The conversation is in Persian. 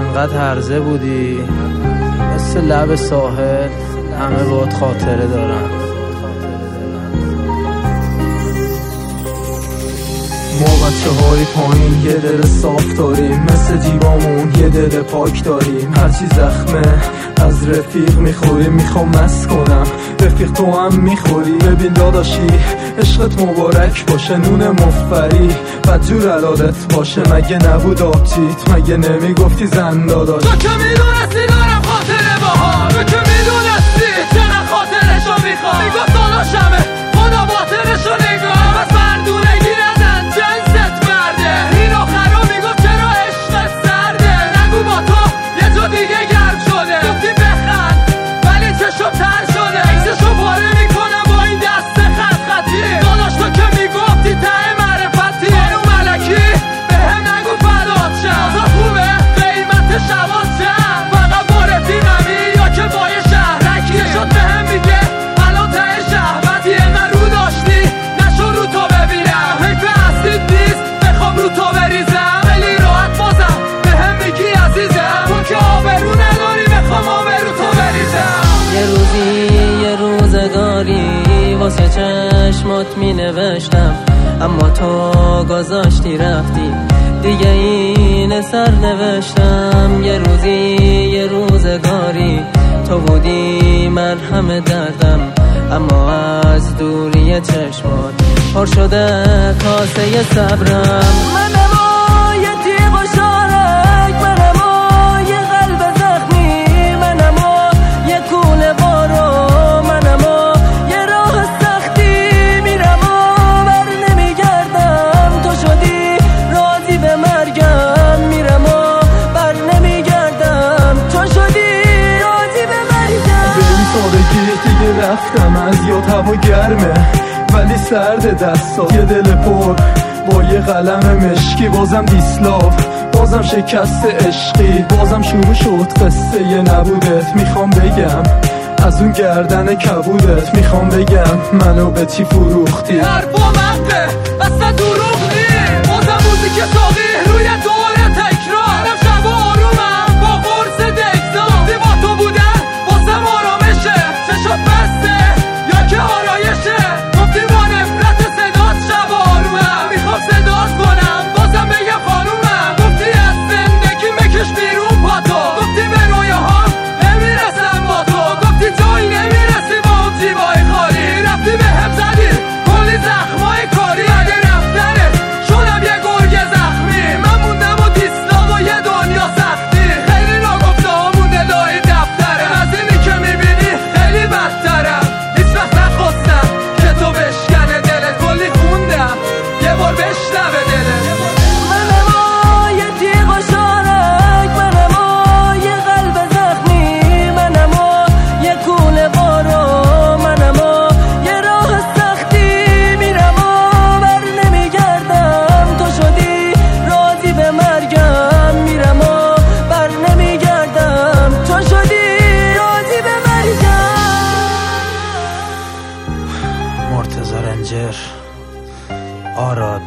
انقدر هرزه بودی مثل لب ساحل، همه باهات خاطره دارن. ما بچه های پایین یه دل صاف داریم، مثل جیبامون یه دل پاک داریم. هرچی زخمه از رفیق میخوریم، میخوام مست کنم رفیق تو هم میخوری. ببین داداشی عشقت مبارک باشه، نون مفری بدجور علادت باشه. مگه نبود آبچیت؟ مگه نمیگفتی زن داداش؟ تو که میدونستی دارم خاطره باها، تو که میدونستی چقدر خاطرشو میخوام. میگفت داداشمه خدا باطنشو نگاه، از مردونگی ندن جنست مرده. این آخرا میگفت چرا عشقت سرده. نگو با تو یه جا دیگه گرم شده. گفتی بخند ولی چشم تر شده. عکسشو پاره میکنم با این دست خط خطی. داداش تو که میگفتی ته معرفتی. خانوم ملکی بهم نگو فدات شم. آزاد خوبه قیمت شبات شم. فقط با رفیقمی یا که با یه شهرکی. شد بهم میگه الان ته شهوتی. من رو داشتی نشو رو تو ببینم. حیف اصلیت نیست بخوام رو تو بریزم. خیلی راحت بازم بهم میگی عزیزم. تو که آبرو نداری بخوام آبرو تو بریزم. یه روزی یه روزگاری واسه چشمات می نوشتم، اما تو گذاشتی رفتی دیگه این سر نوشتم. یه روزی یه روزگاری تو بودی مرهم دردم، اما از دوری چشمات پر شده کاسه صبرم. منم یه تیغ و شارک، منم یه قلب زخمی، منم یه کوله بارو، منم یه راه سختی. میرم و بر نمیگردم، تو شدی راضی به مرگم. میرم و بر نمیگردم، تو شدی راضی به مرگم. به این سادگی دیگه رفتم از یاد. هوا گرمه ولی سرد دستات. یه دل پر با یه قلم مشکی، بازم دیسلاو، بازم شکست عشقی. بازم شروع شد قصه یه نبودت. میخوام بگم از اون گردن کبودت. میخوام بگم منو به چی فروختی. حرفا مقه اصلا دروغ نی. بازم موزیک ساقی روی دور تکرار. منم شب آرومم با قرص دکزا. دی با تو بودن بازم آرامشه. چشات بسته یا که آرایشه. گفتی با نفرت صدات شب آرومم. میخوام صدات کنم بازم بگم خانومم. گفتی از زندگی مکش بیرون پاتو. گفتی به رویاهام نمیرسم با تو. گفتی جایی نمیرسی با اون جیبای خالی. رفتی به هم زدی کلی زخمای کاری. اگه رفتنت شدم یه گرگ زخمی. من موندم و دیسلاق و یه دنیا سختی. خیلی ناگفته ها مونده لای دفترم. از اینی که میبینی خیلی بدترم. هیچ وقت نخواستم که تو بشکنه دلت. کلی خوندم یه بار بشنوه دلت. منم یه تیغ و شارک، منم یه قلب زخمی، منم یه کوله بارو، منم یه راه سختی. میرم و بر نمیگردم، تو شدی راضی به مرگم. میرم و بر نمیگردم، تو شدی راضی به مرگم. مرتضی رنجر، آراد